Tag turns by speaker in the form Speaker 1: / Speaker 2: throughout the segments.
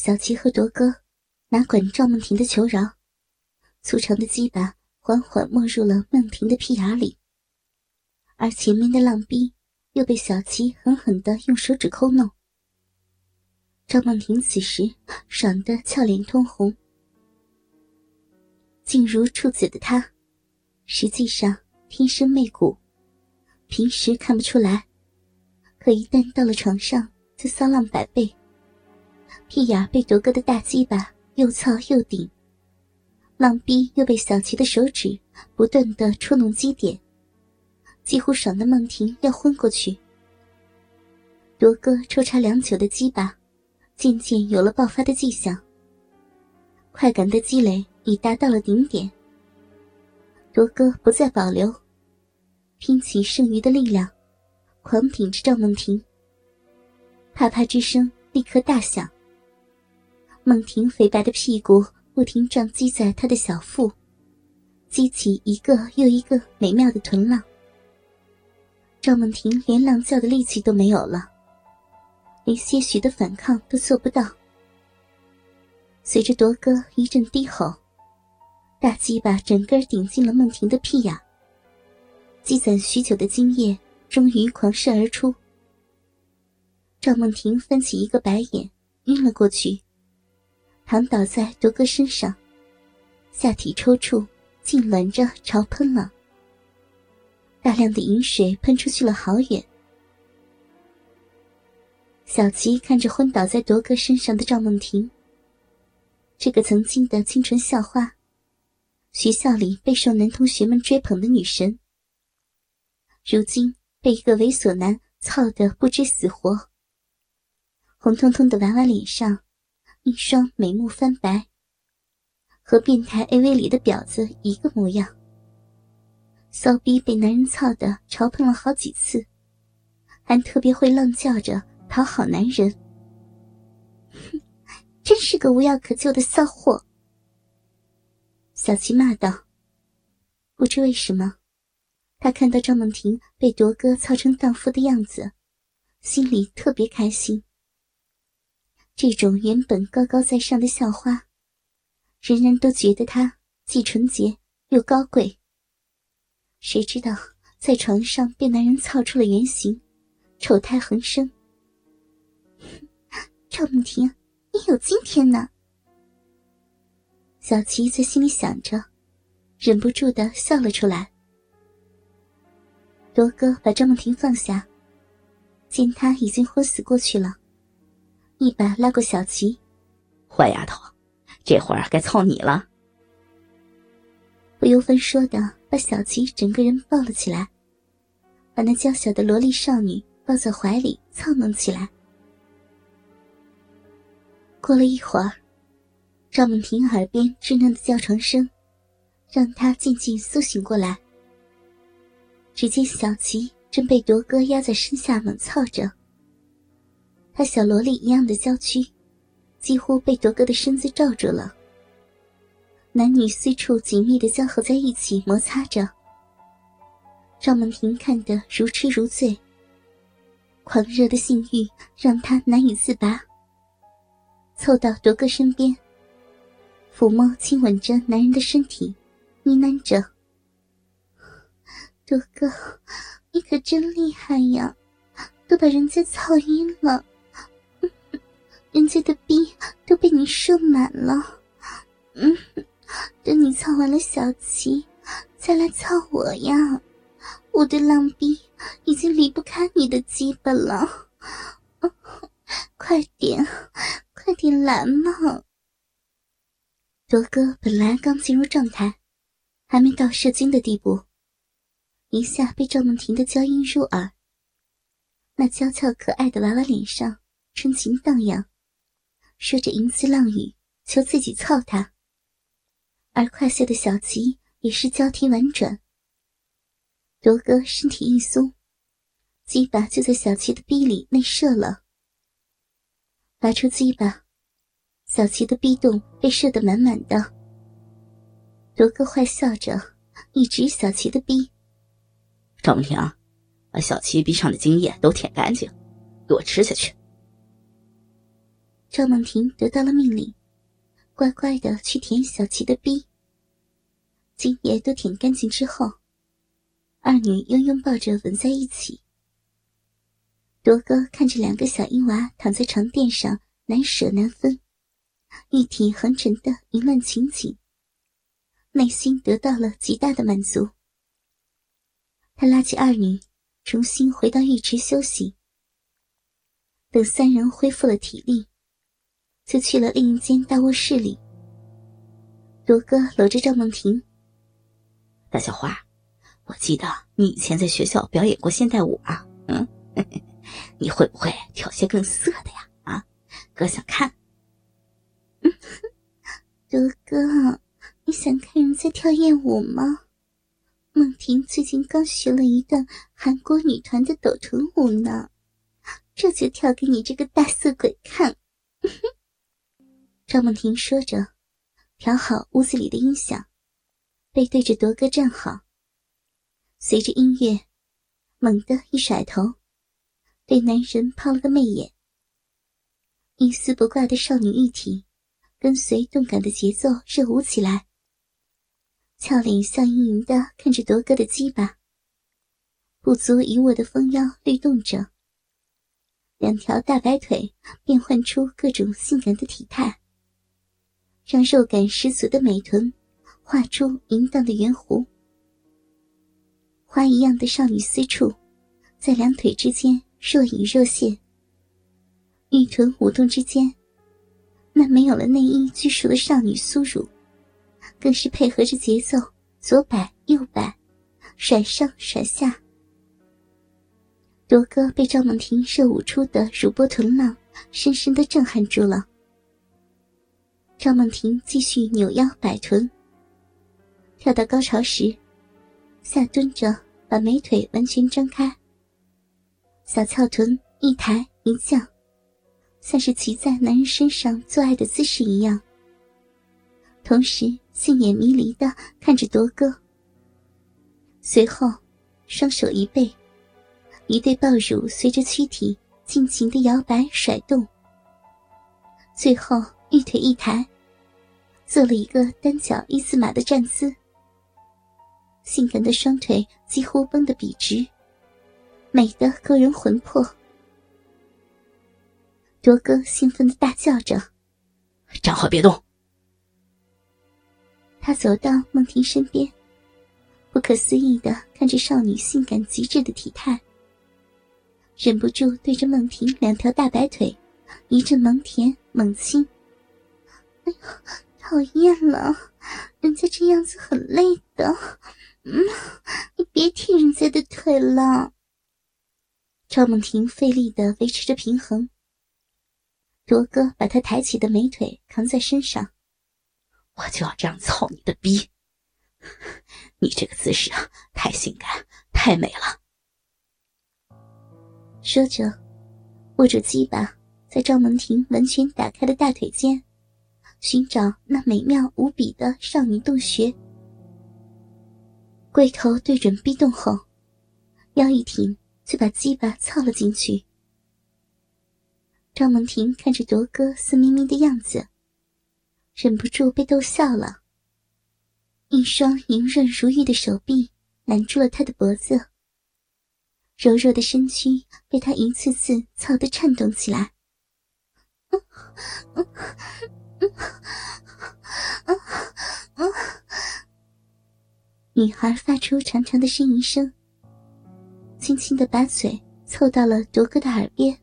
Speaker 1: 小琪和铎哥哪管赵梦婷的求饶，粗长的鸡巴缓缓没入了梦婷的屁眼里，而前面的浪逼又被小琪狠狠地用手指抠弄。赵梦婷此时爽得俏脸通红，静如处子的她实际上天生媚骨，平时看不出来，可一旦到了床上就骚浪百倍。屁眼被铎哥的大鸡巴又操又顶，浪逼又被小琪的手指不断地戳弄基点，几乎爽得梦婷要昏过去。铎哥抽插良久的鸡巴渐渐有了爆发的迹象，快感的积累已达到了顶点。铎哥不再保留，拼起剩余的力量狂顶着赵梦婷，啪啪之声立刻大响。梦婷肥白的屁股不停撞击在他的小腹，激起一个又一个美妙的臀浪。赵梦婷连浪叫的力气都没有了，连些许的反抗都做不到。随着铎哥一阵低吼，大鸡巴整个顶进了梦婷的屁眼，积攒许久的精液终于狂射而出。赵梦婷翻起一个白眼，晕了过去，躺倒在铎哥身上，下体抽搐，痉挛着朝喷了。大量的饮水喷出去了好远。小琪看着昏倒在铎哥身上的赵梦婷，这个曾经的清纯校花，学校里备受男同学们追捧的女神，如今被一个猥琐男操得不知死活。红彤彤的娃娃脸上一双美目翻白，和变态 AV 里的婊子一个模样。骚逼被男人操得朝喷了好几次，还特别会浪叫着讨好男人。哼，真是个无药可救的骚货。小琪骂道。不知为什么，他看到赵梦婷被铎哥操成荡妇的样子，心里特别开心。这种原本高高在上的校花，人人都觉得她既纯洁又高贵。谁知道在床上被男人操出了原形，丑态横生。赵梦婷，你有今天呢。小琪在心里想着，忍不住地笑了出来。铎哥把赵梦婷放下，见她已经昏死过去了，一把拉过小琪。
Speaker 2: 坏丫头，这会儿该操你了。
Speaker 1: 不由分说的把小琪整个人抱了起来，把那娇小的萝莉少女抱在怀里操弄起来。过了一会儿，赵梦婷耳边稚嫩的叫床声让她渐渐苏醒过来。只见小琪正被铎哥压在身下猛操着，她小萝莉一样的娇躯几乎被铎哥的身子罩住了，男女私处紧密地交合在一起摩擦着。赵梦婷看得如痴如醉，狂热的性欲让她难以自拔，凑到铎哥身边，抚摸亲吻着男人的身体，呢喃着：铎哥，你可真厉害呀，都把人家操晕了，人家的逼都被你射满了。等你操完了小琪，再来操我呀，我的浪逼已经离不开你的鸡巴了。快点来嘛。铎哥本来刚进入状态，还没到射精的地步，一下被赵梦婷的娇音入耳，那娇俏可爱的娃娃脸上春情荡漾，说着淫词浪语，求自己操他。而快射的小琪也是交替婉转。铎哥身体一松，鸡巴就在小琪的逼里内射了。拔出鸡巴，小琪的逼洞被射得满满的。铎哥坏笑着一指小琪的逼：
Speaker 2: 赵梦婷，把小琪逼上的精液都舔干净，给我吃下去。
Speaker 1: 赵梦婷得到了命令，乖乖地去舔小琪的逼。精液都舔干净之后，二女又拥抱着吻在一起。铎哥看着两个小婴娃躺在床垫上难舍难分，一体横陈的淫乱情景，内心得到了极大的满足。他拉起二女重新回到浴池休息。等三人恢复了体力，就去了另一间大卧室里。铎哥搂着赵梦婷：
Speaker 2: 大小花，我记得你以前在学校表演过现代舞啊，你会不会跳些更色的呀？啊，哥想看。
Speaker 1: 铎哥，你想看人家跳艳舞吗？梦婷最近刚学了一段韩国女团的抖臀舞呢，这就跳给你这个大色鬼看。赵梦婷说着，调好屋子里的音响，背对着铎哥站好。随着音乐，猛地一甩头，对男人抛了个媚眼。一丝不挂的少女玉体跟随动感的节奏热舞起来，俏脸笑盈盈地看着铎哥的鸡巴，不足一握的丰腰律动着，两条大白腿变换出各种性感的体态，让肉感十足的美臀画出淫荡的圆弧。花一样的少女私处在两腿之间若隐若现，玉臀舞动之间，那没有了内衣拘束的少女酥乳更是配合着节奏左摆右摆，甩上甩下。铎哥被赵梦婷热舞出的乳波臀浪深深地震撼住了。赵梦婷继续扭腰摆臀，跳到高潮时下蹲着把美腿完全张开，小翘臀一抬一降，像是骑在男人身上做爱的姿势一样，同时杏眼迷离地看着铎哥。随后双手一背，一对抱乳随着躯体尽情地摇摆甩动，最后玉腿一抬，做了一个单脚一字马的站姿，性感的双腿几乎绷得笔直，美得勾人魂魄。铎哥兴奋地大叫着：
Speaker 2: 站好别动！
Speaker 1: 他走到梦婷身边，不可思议地看着少女性感极致的体态，忍不住对着梦婷两条大白腿一阵猛舔猛亲。哎呀，讨厌了，人家这样子很累的，你别踢人家的腿了。赵梦婷费力地维持着平衡，铎哥把她抬起的美腿扛在身上。
Speaker 2: 我就要这样操你的逼，你这个姿势啊，太性感太美了。
Speaker 1: 说着握住鸡巴，在赵梦婷完全打开的大腿间寻找那美妙无比的少女洞穴。龟头对准逼洞后，腰一挺就把鸡巴操了进去。赵梦婷看着铎哥色眯眯的样子，忍不住被逗笑了。一双莹润如玉的手臂揽住了他的脖子，柔弱的身躯被他一次次操得颤动起来。女孩发出长长的呻吟声，轻轻地把嘴凑到了铎哥的耳边。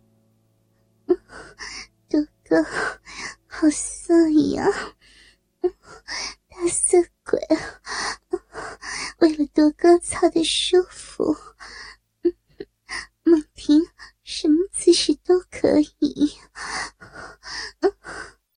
Speaker 1: 铎哥，好色呀！大色鬼，为了铎哥操得舒服，梦婷什么姿势都可以。